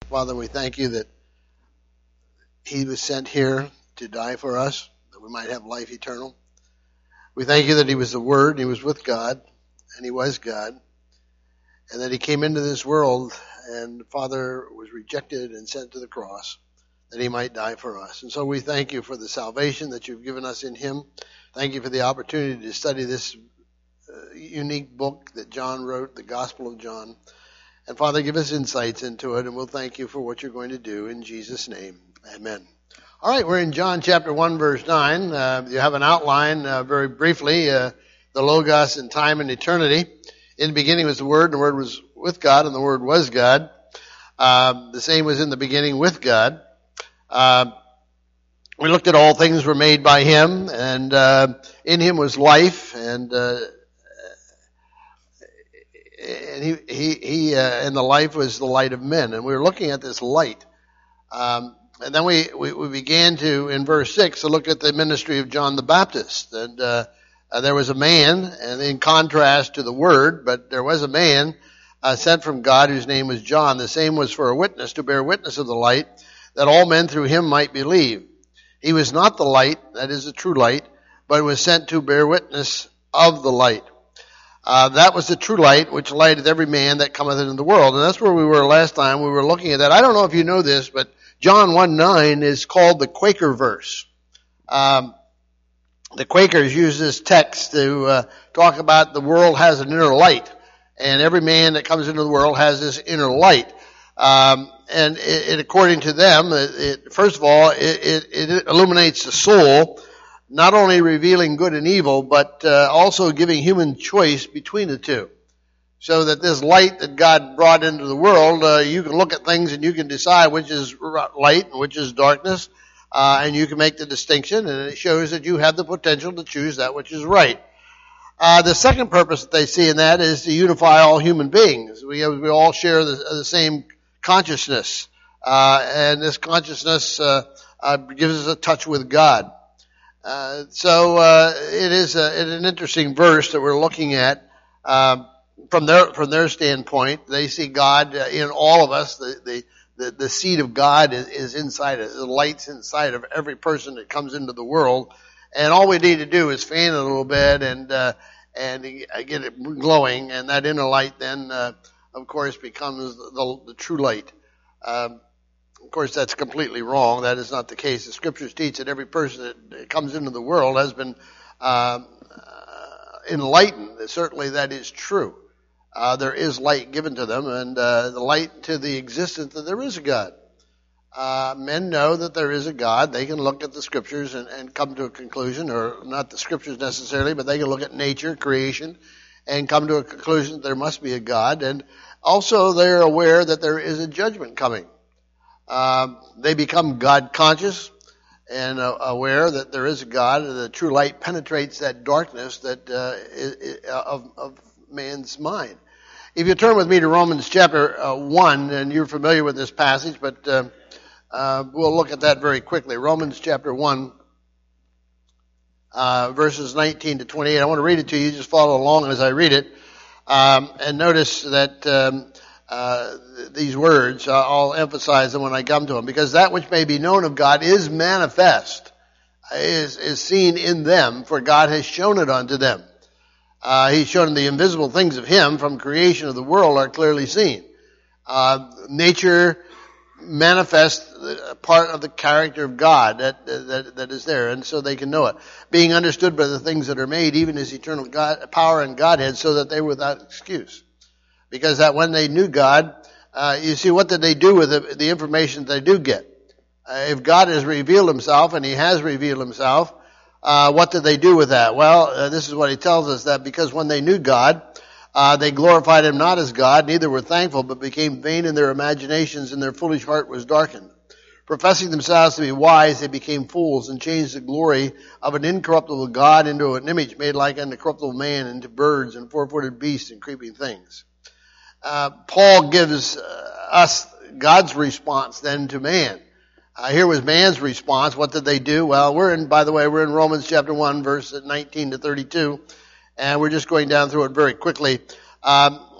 Father, we thank you that he was sent here to die for us, that we might have life eternal. We thank you that he was the Word, and he was with God, and he was God, and that he came into this world and, Father, was rejected and sent to the cross that he might die for us. And so we thank you for the salvation that you've given us in him. Thank you for the opportunity to study this unique book that John wrote, the Gospel of John. And Father, give us insights into it, and we'll thank you for what you're going to do in Jesus' name. Amen. All right, we're in John chapter 1, verse 9. You have an outline, very briefly, the Logos in time and eternity. In the beginning was the Word, and the Word was with God, and the Word was God. The same was in the beginning with God. We looked at all things were made by him, and in him was life, and the life was the light of men. And we were looking at this light. And then we began to, in verse 6, to look at the ministry of John the Baptist. And there was a man, and in contrast to the Word, but there was a man sent from God whose name was John. The same was for a witness, to bear witness of the light, that all men through him might believe. He was not the light, that is the true light, but was sent to bear witness of the light. That was the true light, which lighteth every man that cometh into the world. And that's where we were last time. We were looking at that. I don't know if you know this, but John 1:9 is called the Quaker verse. The Quakers use this text to talk about the world has an inner light, and every man that comes into the world has this inner light. And it, according to them, first of all, it illuminates the soul, not only revealing good and evil, but also giving human choice between the two. So that this light that God brought into the world, you can look at things and you can decide which is light and which is darkness, and you can make the distinction, and it shows that you have the potential to choose that which is right. The second purpose that they see in that is to unify all human beings. We all share the same consciousness, and this consciousness gives us a touch with God. So it is an interesting verse that we're looking at from their standpoint. They see God in all of us. The seed of God is inside us. The light's inside of every person that comes into the world, and all we need to do is fan it a little bit and get it glowing, and that inner light then of course becomes the true light. Of course, that's completely wrong. That is not the case. The Scriptures teach that every person that comes into the world has been enlightened. Certainly that is true. There is light given to them, and the light to the existence that there is a God. Men know that there is a God. They can look at the Scriptures and come to a conclusion, or not the Scriptures necessarily, but they can look at nature, creation, and come to a conclusion that there must be a God. And also they're aware that there is a judgment coming. They become God conscious and aware that there is a God, and the true light penetrates that darkness that of man's mind. If you turn with me to Romans chapter 1, and you're familiar with this passage, but we'll look at that very quickly. Romans chapter 1, verses 19 to 28. I want to read it to you. Just follow along as I read it. And notice that these words, I'll emphasize them when I come to them, because that which may be known of God is manifest, is seen in them, for God has shown it unto them. He's shown the invisible things of him from creation of the world are clearly seen. Nature manifests part of the character of God that is there, and so they can know it. Being understood by the things that are made, even his eternal God, power and Godhead, so that they were without excuse. Because that when they knew God, you see, what did they do with the information that they do get? If God has revealed himself, and he has revealed himself, what did they do with that? Well, this is what he tells us, that because when they knew God, they glorified him not as God, neither were thankful, but became vain in their imaginations, and their foolish heart was darkened. Professing themselves to be wise, they became fools, and changed the glory of an incorruptible God into an image made like unto corruptible man, into birds and four-footed beasts and creeping things. Paul gives us God's response then to man. Here was man's response. What did they do? Well, we're in Romans chapter 1, verse 19 to 32, and we're just going down through it very quickly.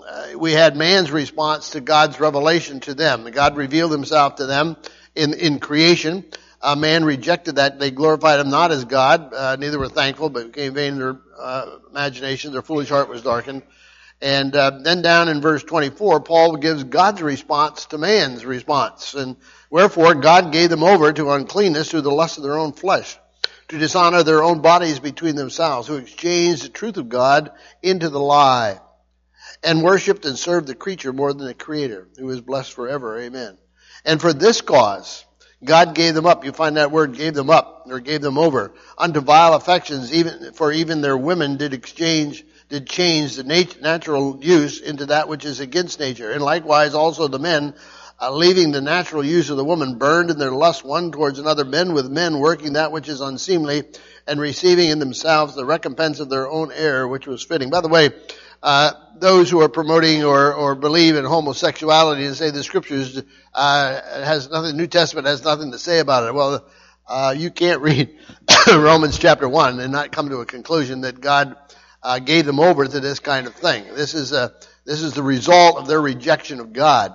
we had man's response to God's revelation to them. God revealed himself to them in creation. Man rejected that. They glorified him not as God. Neither were thankful, but became vain in their imagination. Their foolish heart was darkened. And then down in verse 24, Paul gives God's response to man's response. And wherefore God gave them over to uncleanness through the lust of their own flesh, to dishonor their own bodies between themselves, who exchanged the truth of God into the lie, and worshipped and served the creature more than the Creator, who is blessed forever. Amen. And for this cause God gave them up. You find that word, gave them up, or gave them over, unto vile affections, even their women did change the natural use into that which is against nature. And likewise also the men, leaving the natural use of the woman, burned in their lust one towards another, men with men, working that which is unseemly, and receiving in themselves the recompense of their own error, which was fitting. By the way, those who are promoting or believe in homosexuality and say the Scriptures has nothing, New Testament has nothing to say about it. Well, you can't read Romans chapter 1 and not come to a conclusion that God gave them over to this kind of thing. This is the result of their rejection of God.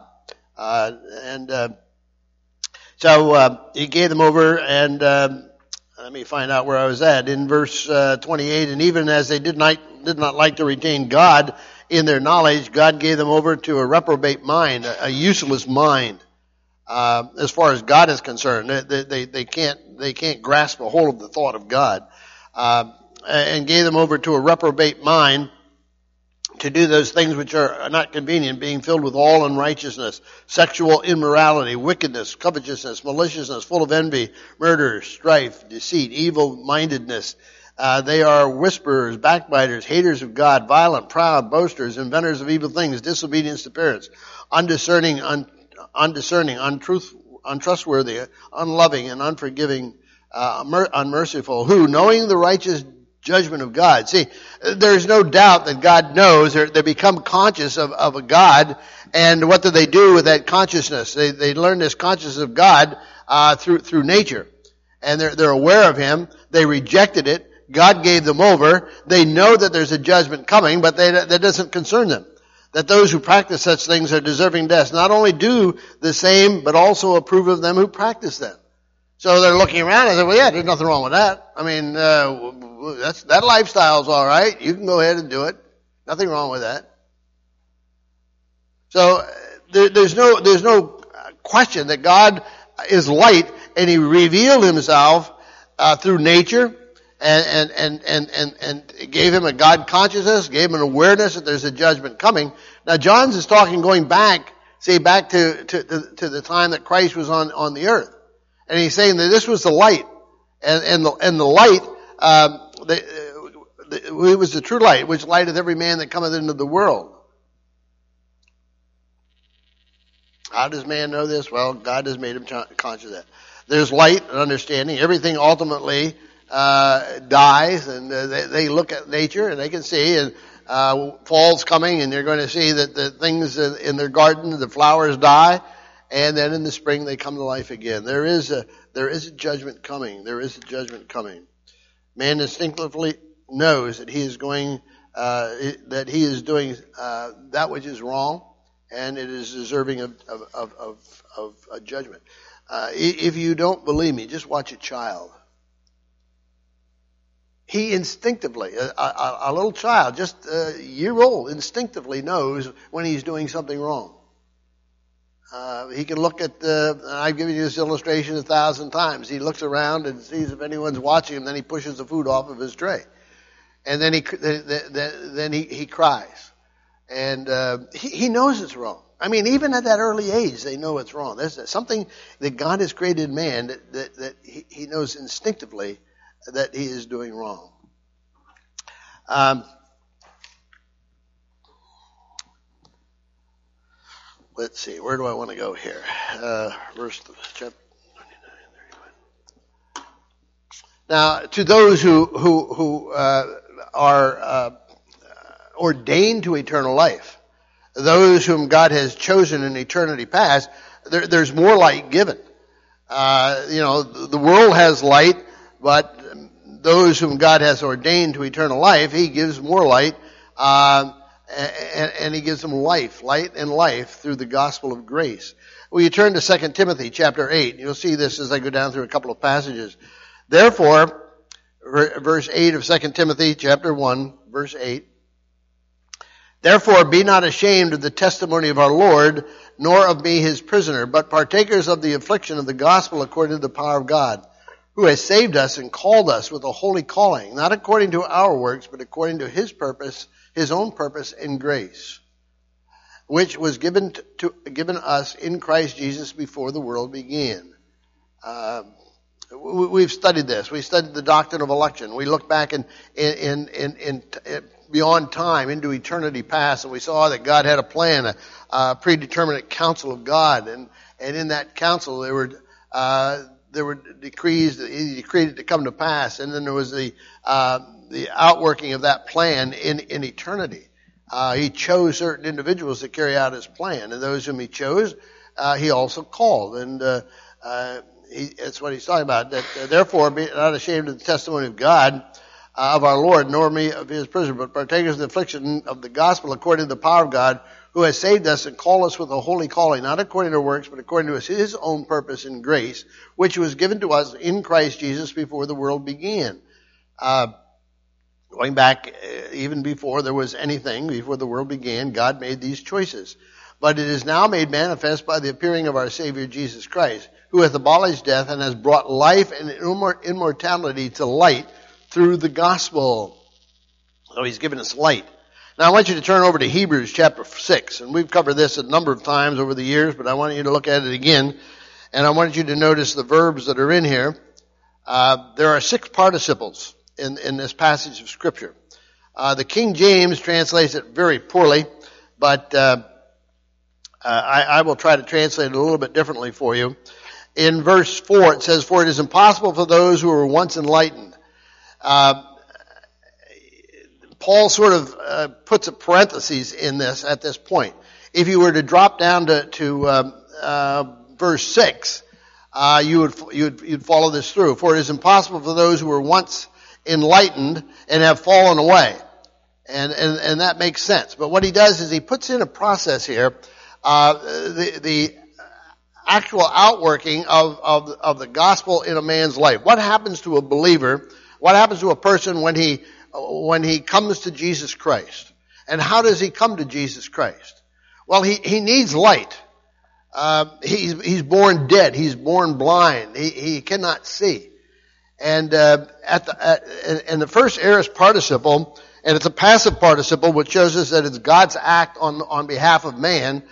So he gave them over, and let me find out where I was at. In verse 28, and even as they did not like to retain God in their knowledge, God gave them over to a reprobate mind, a useless mind. As far as God is concerned, they can't grasp a hold of the thought of God, and gave them over to a reprobate mind, to do those things which are not convenient, being filled with all unrighteousness, sexual immorality, wickedness, covetousness, maliciousness, full of envy, murder, strife, deceit, evil-mindedness. They are whisperers, backbiters, haters of God, violent, proud, boasters, inventors of evil things, disobedience to parents, undiscerning, untrustworthy, unloving, and unforgiving, unmerciful, who, knowing the righteous judgment of God. See, there's no doubt that God knows, or they become conscious of a God, and what do they do with that consciousness? They learn this consciousness of God through nature, and they're aware of Him. They rejected it. God gave them over. They know that there's a judgment coming, but that doesn't concern them. That those who practice such things are deserving death. Not only do the same, but also approve of them who practice them. So they're looking around and say, well, yeah, there's nothing wrong with that. I mean, that lifestyle's all right. You can go ahead and do it. Nothing wrong with that. So there's no question that God is light, and He revealed Himself through nature, and gave him a God consciousness, gave him an awareness that there's a judgment coming. Now John's is talking going back to the time that Christ was on the earth. And he's saying that this was the light, and the light, it was the true light, which lighteth every man that cometh into the world. How does man know this? Well, God has made him conscious of that. There's light and understanding. Everything ultimately dies, and they look at nature and they can see, and fall's coming, and they're going to see that the things in their garden, the flowers die, and then in the spring they come to life again. There is a judgment coming. There is a judgment coming. Man instinctively knows that he is doing that which is wrong, and it is deserving of a judgment. If you don't believe me, just watch a child. He instinctively, a little child, just a year old, instinctively knows when he's doing something wrong. He can look at I've given you this illustration 1,000 times. He looks around and sees if anyone's watching him, then he pushes the food off of his tray. And then he cries. And he knows it's wrong. I mean, even at that early age, they know it's wrong. There's something that God has created in man that he knows instinctively that he is doing wrong. Let's see, where do I want to go here? Verse chapter 29, 31. Now, to those who are ordained to eternal life, those whom God has chosen in eternity past, there's more light given. The world has light, but those whom God has ordained to eternal life, He gives more light. and he gives them light and life through the gospel of grace. Well, you turn to 2 Timothy chapter 8. You'll see this as I go down through a couple of passages. Therefore, verse 8 of 2 Timothy chapter 1, verse 8. Therefore, be not ashamed of the testimony of our Lord, nor of me his prisoner, but partakers of the affliction of the gospel according to the power of God, who has saved us and called us with a holy calling, not according to our works, but according to his purpose, his own purpose and grace, which was given us in Christ Jesus before the world began. We've studied this. We studied the doctrine of election. We look back in beyond time into eternity past, and we saw that God had a plan, a predeterminate counsel of God, and in that counsel there were decrees that he decreed it to come to pass, and then there was the outworking of that plan in eternity. He chose certain individuals to carry out his plan, and those whom he chose, he also called, and that's what he's talking about. That therefore, be not ashamed of the testimony of God, of our Lord, nor me of his prisoner, but partakers of the affliction of the gospel according to the power of God, who has saved us and called us with a holy calling, not according to works, but according to his own purpose and grace, which was given to us in Christ Jesus before the world began. Going back, even before there was anything, before the world began, God made these choices. But it is now made manifest by the appearing of our Savior Jesus Christ, who hath abolished death and has brought life and immortality to light through the gospel. So he's given us light. Now I want you to turn over to Hebrews chapter 6, and we've covered this a number of times over the years, but I want you to look at it again, and I want you to notice the verbs that are in here. There are 6 participles in this passage of Scripture. The King James translates it very poorly, but I will try to translate it a little bit differently for you. In verse 4 it says, "For it is impossible for those who were once enlightened." Paul sort of puts a parenthesis in this at this point. If you were to drop down to verse 6, you'd follow this through. "For it is impossible for those who were once enlightened and have fallen away." And that makes sense. But what he does is he puts in a process here, the actual outworking of the gospel in a man's life. What happens to a believer? What happens to a person when he comes to Jesus Christ? And how does he come to Jesus Christ? Well, he needs light. He's born dead. He's born blind. He cannot see. And the first aorist participle, and it's a passive participle, which shows us that it's God's act on behalf of man,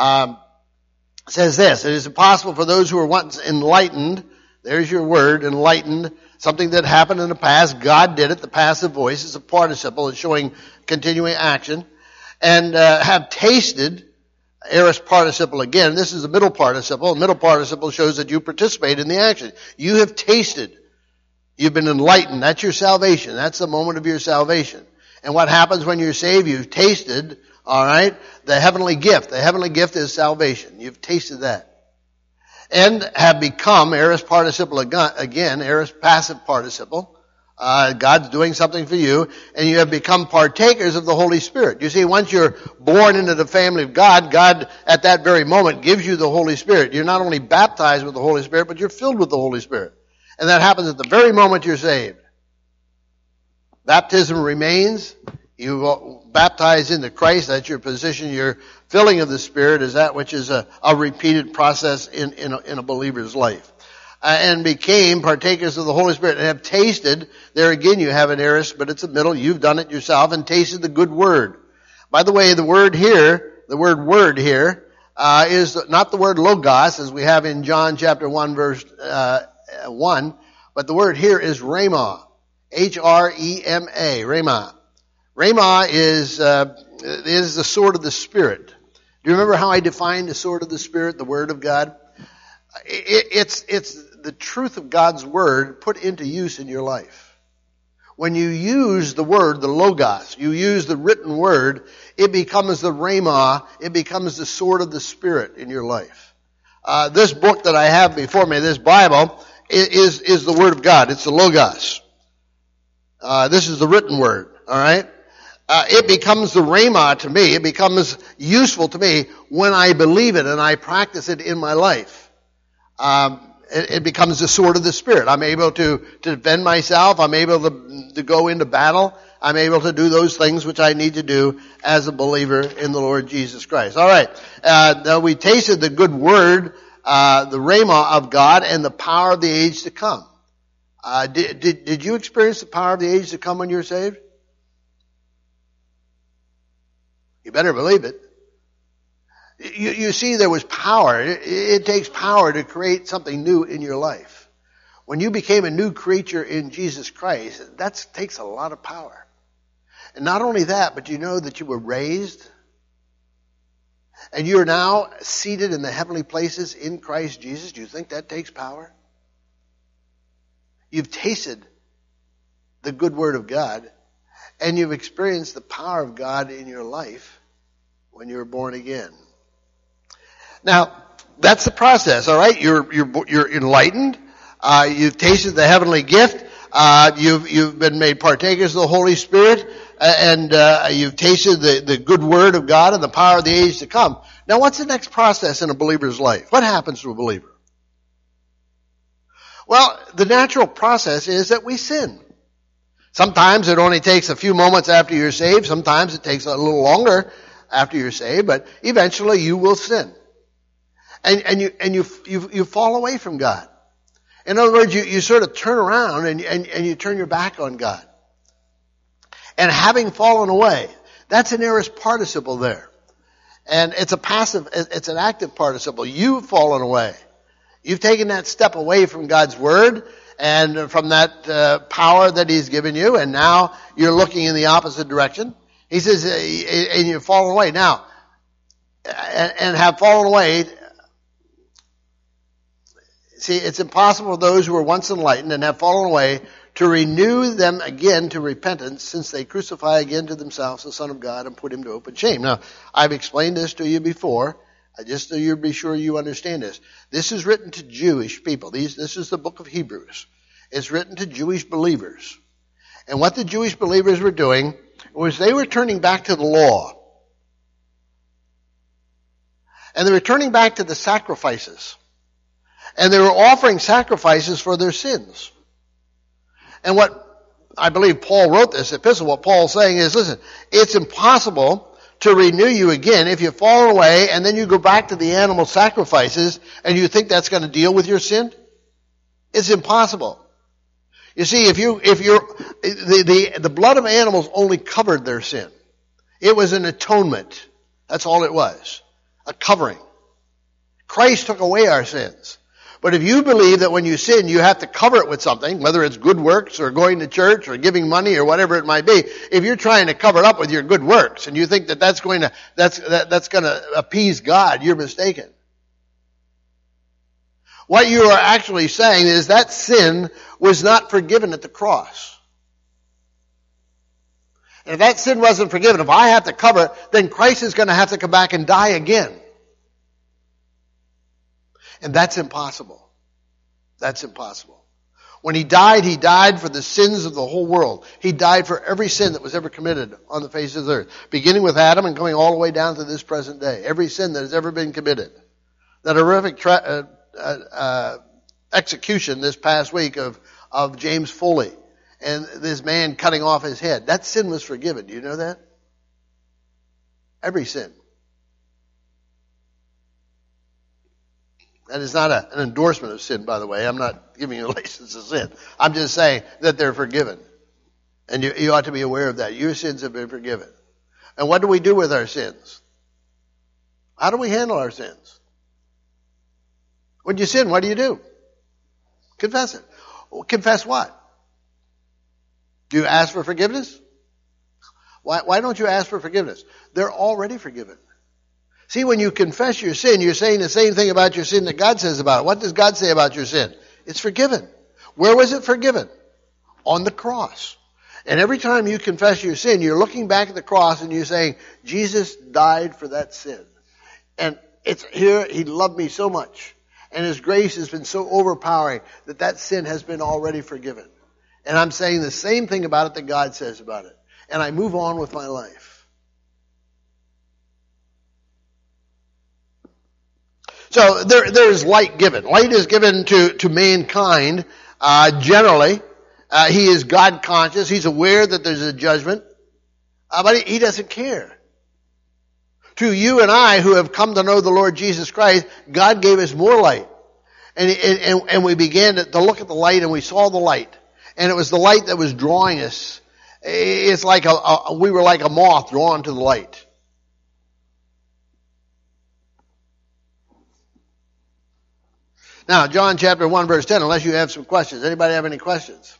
says this: "It is impossible for those who are once enlightened." There's your word, enlightened. Something that happened in the past. God did it. The passive voice is a participle. It's showing continuing action. And have tasted, aorist participle again. This is a middle participle. The middle participle shows that you participate in the action. You have tasted. You've been enlightened. That's your salvation. That's the moment of your salvation. And what happens when you're saved? You've tasted, all right, the heavenly gift. The heavenly gift is salvation. You've tasted that. And have become, aorist participle again, aorist passive participle. God's doing something for you, and you have become partakers of the Holy Spirit. You see, once you're born into the family of God, God at that very moment gives you the Holy Spirit. You're not only baptized with the Holy Spirit, but you're filled with the Holy Spirit. And that happens at the very moment you're saved. Baptism remains. You baptize into Christ. That's your position. Your filling of the Spirit is that which is a repeated process in a believer's life. And became partakers of the Holy Spirit and have tasted. There again you have an aorist, but it's a middle. You've done it yourself and tasted the good word. By the way, the word word here, is not the word logos as we have in John chapter 1 verse 1, but the word here is rhema. H-R-E-M-A, rhema. Rhema is the sword of the Spirit. Do you remember how I defined the sword of the Spirit, the Word of God? It's the truth of God's Word put into use in your life. When you use the Word, the Logos, you use the written Word, it becomes the Rhema, it becomes the sword of the Spirit in your life. This book that I have before me, this Bible, is the Word of God. It's the Logos. This is the written Word, all right? it becomes the rhema to me. It becomes useful to me when I believe it and I practice it in my life. It becomes the sword of the Spirit. I'm able to defend myself. I'm able to go into battle. I'm able to do those things which I need to do as a believer in the Lord Jesus Christ. All right. Now we tasted the good word, the rhema of God, and the power of the age to come. Did you experience the power of the age to come when you were saved? You better believe it. You see, there was power. It takes power to create something new in your life. When you became a new creature in Jesus Christ, that takes a lot of power. And not only that, but you know that you were raised, and you are now seated in the heavenly places in Christ Jesus. Do you think that takes power? You've tasted the good word of God, and you've experienced the power of God in your life when you were born again. Now, that's the process, all right? You're enlightened. You've tasted the heavenly gift. You've been made partakers of the Holy Spirit, and you've tasted the good word of God and the power of the age to come. Now, what's the next process in a believer's life? What happens to a believer? Well, the natural process is that we sin. Sometimes it only takes a few moments after you're saved. Sometimes it takes a little longer after you're saved, but eventually you will sin. And you fall away from God. In other words, you sort of turn around and you turn your back on God. And having fallen away, that's an aorist participle there. And it's it's an active participle. You've fallen away. You've taken that step away from God's word and from that power that He's given you, and now you're looking in the opposite direction. He says, and you've fallen away. Now, and have fallen away. See, it's impossible for those who were once enlightened and have fallen away to renew them again to repentance, since they crucify again to themselves the Son of God and put Him to open shame. Now, I've explained this to you before, just so you'll be sure you understand this. This is written to Jewish people. This is the book of Hebrews. It's written to Jewish believers. And what the Jewish believers were doing was they were turning back to the law. And they were turning back to the sacrifices. And they were offering sacrifices for their sins. And what I believe Paul wrote this epistle, what Paul's saying is, listen, it's impossible to renew you again if you've fallen away and then you go back to the animal sacrifices and you think that's going to deal with your sin. It's impossible. You see, the blood of animals only covered their sin. It was an atonement. That's all it was. A covering. Christ took away our sins. But if you believe that when you sin, you have to cover it with something, whether it's good works or going to church or giving money or whatever it might be, if you're trying to cover it up with your good works and you think that that's going to appease God, you're mistaken. What you are actually saying is that sin was not forgiven at the cross. And if that sin wasn't forgiven, if I have to cover it, then Christ is going to have to come back and die again. And that's impossible. That's impossible. When He died for the sins of the whole world. He died for every sin that was ever committed on the face of the earth. Beginning with Adam and going all the way down to this present day. Every sin that has ever been committed. That horrific execution this past week of James Foley. And this man cutting off his head. That sin was forgiven. Do you know that? Every sin. That is not an endorsement of sin, by the way. I'm not giving you a license to sin. I'm just saying that they're forgiven. And you ought to be aware of that. Your sins have been forgiven. And what do we do with our sins? How do we handle our sins? When you sin, what do? Confess it. Well, confess what? Do you ask for forgiveness? Why don't you ask for forgiveness? They're already forgiven. See, when you confess your sin, you're saying the same thing about your sin that God says about it. What does God say about your sin? It's forgiven. Where was it forgiven? On the cross. And every time you confess your sin, you're looking back at the cross and you're saying, Jesus died for that sin. And it's here, He loved me so much. And His grace has been so overpowering that sin has been already forgiven. And I'm saying the same thing about it that God says about it. and I move on with my life. So there's light given. Light is given to mankind generally. He is God conscious. He's aware that there's a judgment, but he doesn't care. To you and I who have come to know the Lord Jesus Christ, God gave us more light. And we began to look at the light, and we saw the light. And it was the light that was drawing us. It's like we were like a moth drawn to the light. Now, John chapter 1 verse 10, unless you have some questions. Anybody have any questions?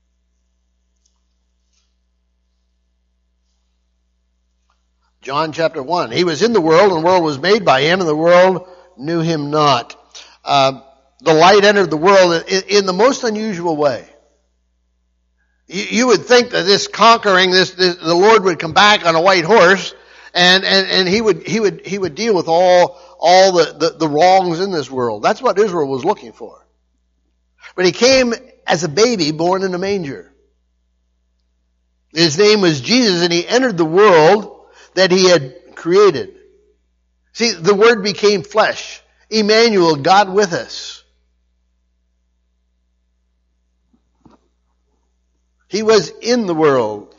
John chapter 1. He was in the world, and the world was made by him, and the world knew him not. The light entered the world in the most unusual way. You would think that this conquering, the Lord would come back on a white horse, and he would deal with all the wrongs in this world. That's what Israel was looking for. But he came as a baby born in a manger. His name was Jesus, and he entered the world that he had created. See, the Word became flesh. Emmanuel, God with us. He was in the world.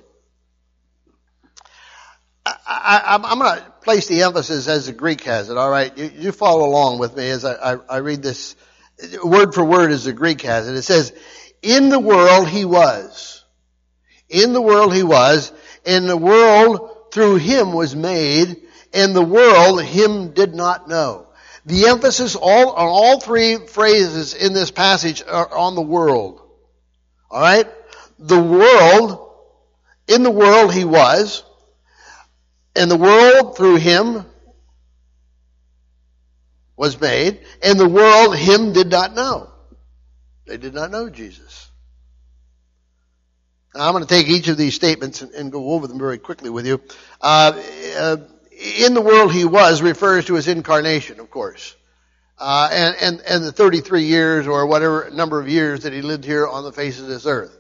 I'm going to place the emphasis as the Greek has it, all right? You follow along with me as I read this. Word for word as the Greek has it. It says, in the world he was. In the world he was. And the world through him was made, and the world him did not know. The emphasis on all three phrases in this passage are on the world. All right? The world, in the world he was, and the world through him was made, and the world him did not know. They did not know Jesus. Now, I'm going to take each of these statements and go over them very quickly with you. In the world he was refers to his incarnation, of course. And the 33 years or whatever number of years that he lived here on the face of this earth.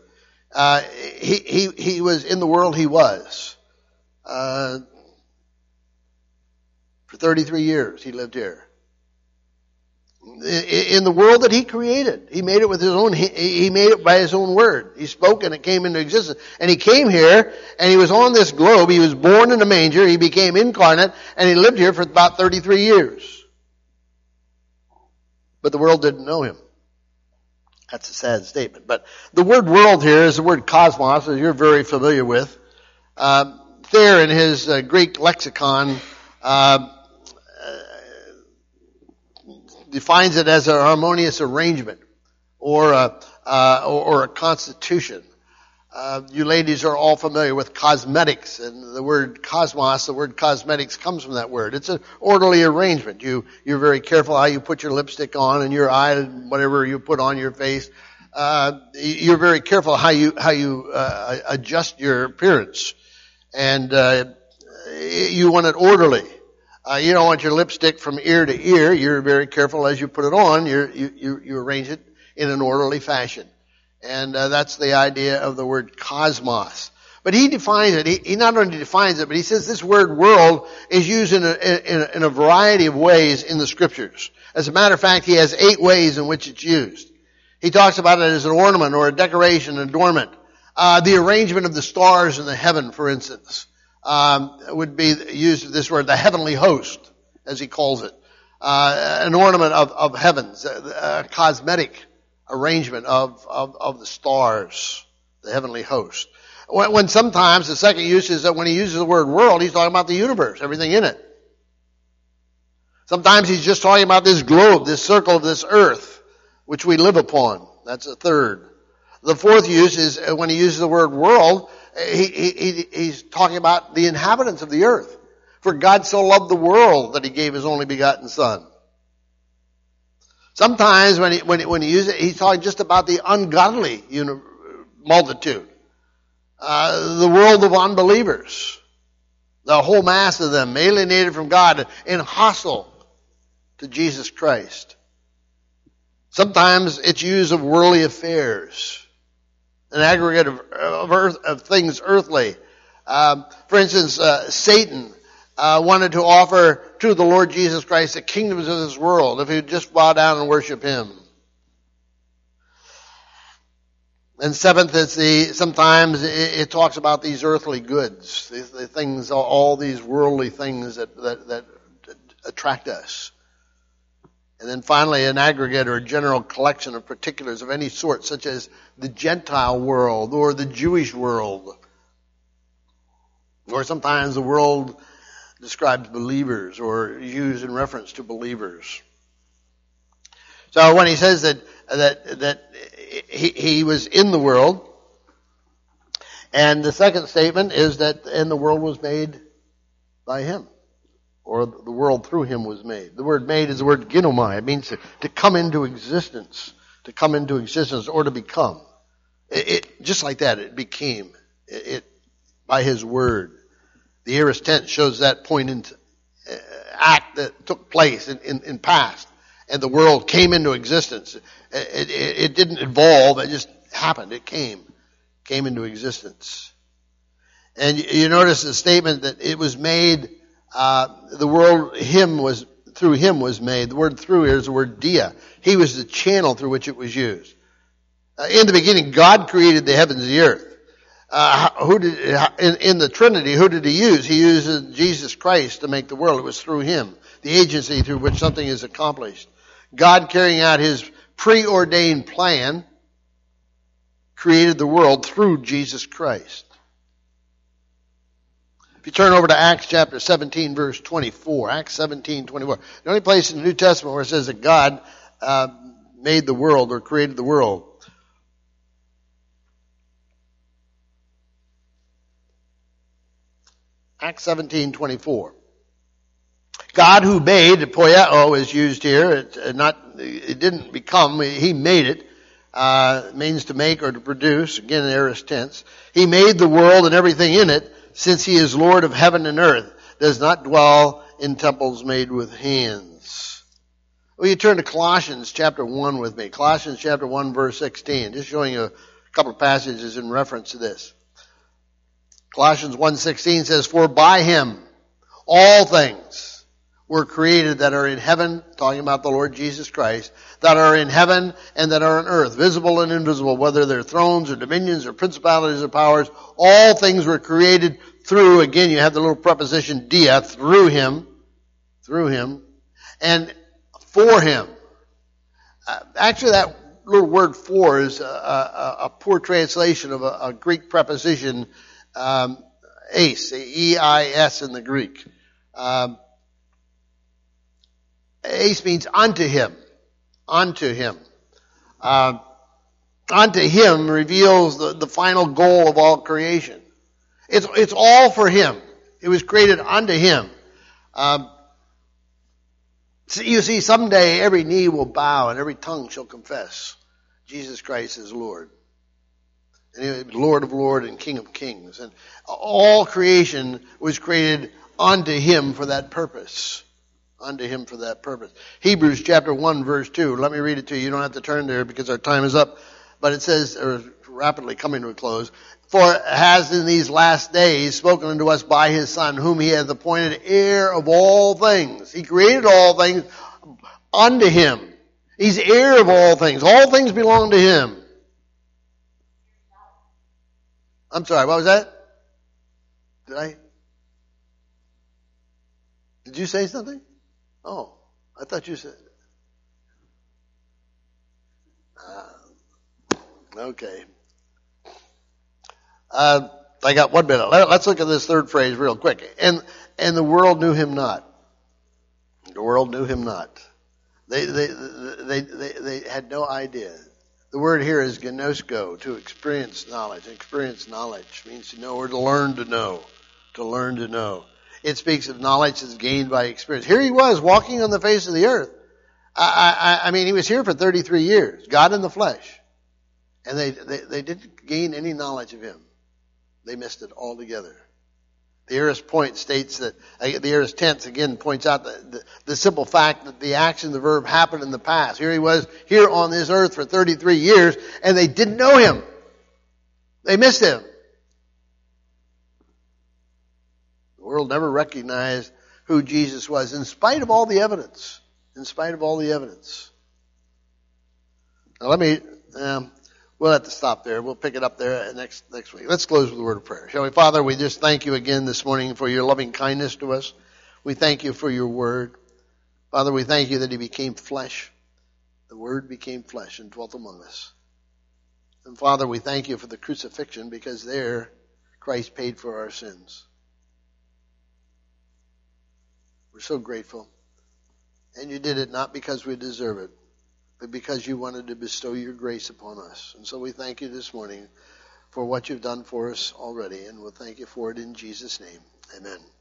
He was in the world he was. For 33 years he lived here. In the world that he created. He made it with his own, he made it by his own word. He spoke and it came into existence. And he came here and he was on this globe. He was born in a manger. He became incarnate and he lived here for about 33 years. But the world didn't know him. That's a sad statement. But the word world here is the word cosmos, as you're very familiar with. There in his Greek lexicon, defines it as a harmonious arrangement or a constitution. You ladies are all familiar with cosmetics, and the word cosmos, the word cosmetics comes from that word. It's an orderly arrangement. You're very careful how you put your lipstick on and your eye and whatever you put on your face. You're very careful how you adjust your appearance, and you want it orderly. You don't want your lipstick from ear to ear. You're very careful as you put it on. You arrange it in an orderly fashion. And that's the idea of the word cosmos. But he defines it. He not only defines it, but he says this word world is used in a variety of ways in the scriptures. As a matter of fact, he has 8 ways in which it's used. He talks about it as an ornament or a decoration, an adornment. The arrangement of the stars in the heaven, for instance. Would be used this word, the heavenly host, as he calls it. An ornament of heavens, a cosmetic arrangement of the stars, the heavenly host. When sometimes the second use is that when he uses the word world, he's talking about the universe, everything in it. Sometimes he's just talking about this globe, this circle of this earth, which we live upon. That's a third. The fourth use is when he uses the word world, he's talking about the inhabitants of the earth. For God so loved the world that he gave his only begotten Son. Sometimes when he uses it, he's talking just about the ungodly multitude. The world of unbelievers. The whole mass of them alienated from God and hostile to Jesus Christ. Sometimes it's used of worldly affairs. An aggregate of things earthly. For instance, Satan wanted to offer to the Lord Jesus Christ the kingdoms of this world if he would just bow down and worship him. And seventh, sometimes it talks about these earthly goods, the things, all these worldly things that attract us. And then finally, an aggregate or a general collection of particulars of any sort, such as the Gentile world or the Jewish world. Or sometimes the world describes believers or is used in reference to believers. So when he says that he was in the world, and the second statement is that and the world was made by him, or the world through him was made. The word made is the word ginomai. It means to come into existence, or to become. It just like that, it became it by his word. The aorist tense shows that point into act that took place in past. And the world came into existence. It didn't evolve, it just happened. It came into existence. And you notice the statement that it was made, the world, through him was made. The word through here is the word dia. He was the channel through which it was used. In the beginning, God created the heavens and the earth. In the Trinity, who did he use? He used Jesus Christ to make the world. It was through him, the agency through which something is accomplished. God, carrying out his preordained plan, created the world through Jesus Christ. If you turn over to Acts chapter 17, verse 24, Acts 17, 24, the only place in the New Testament where it says that God made the world or created the world. Acts 17, 24. God who made, poieo is used here. It didn't become. He made it. It means to make or to produce. Again, in aorist tense. He made the world and everything in it, since he is Lord of heaven and earth, does not dwell in temples made with hands. Well, you turn to Colossians chapter 1 with me. Colossians chapter 1, verse 16. Just showing you a couple of passages in reference to this. Colossians 1:16 says, "For by him all things were created that are in heaven," talking about the Lord Jesus Christ, "that are in heaven and that are on earth, visible and invisible, whether they're thrones or dominions or principalities or powers, all things were created through," again you have the little preposition dia, through him, and for him. Actually that little word for is a poor translation of a Greek preposition, eis, E-I-S in the Greek. Eis means unto him. Unto him. Unto him reveals the final goal of all creation. It's all for him. It was created unto him. So you see, someday every knee will bow and every tongue shall confess Jesus Christ is Lord. And he is Lord of Lords and King of Kings. And all creation was created unto him for that purpose. Unto him for that purpose. Hebrews chapter 1 verse 2. Let me read it to you. You don't have to turn there because our time is up. But it says, or rapidly coming to a close, "For has in these last days spoken unto us by his Son, whom he hath appointed heir of all things." He created all things unto him. He's heir of all things. All things belong to him. I'm sorry, what was that? Did you say something? Oh, I thought you said. Okay. I got 1 minute. Let's look at this third phrase real quick. And the world knew him not. The world knew him not. They had no idea. The word here is gnosko, to experience knowledge. Experience knowledge means to know or to learn to know. To learn to know. It speaks of knowledge that's gained by experience. Here he was walking on the face of the earth. I mean, he was here for 33 years. God in the flesh. And they didn't gain any knowledge of him. They missed it altogether. The aorist point states that, the aorist tense again points out the simple fact that the action, the verb happened in the past. Here he was here on this earth for 33 years and they didn't know him. They missed him. world never recognized who Jesus was, in spite of all the evidence. In spite of all the evidence. Now we'll have to stop there. We'll pick it up there next week. Let's close with a word of prayer. Shall we? Father, we just thank you again this morning for your loving kindness to us. We thank you for your word. Father, we thank you that he became flesh. The word became flesh and dwelt among us. And Father, we thank you for the crucifixion, because there Christ paid for our sins. We're so grateful. And you did it not because we deserve it, but because you wanted to bestow your grace upon us. And so we thank you this morning for what you've done for us already, and we'll thank you for it in Jesus' name. Amen.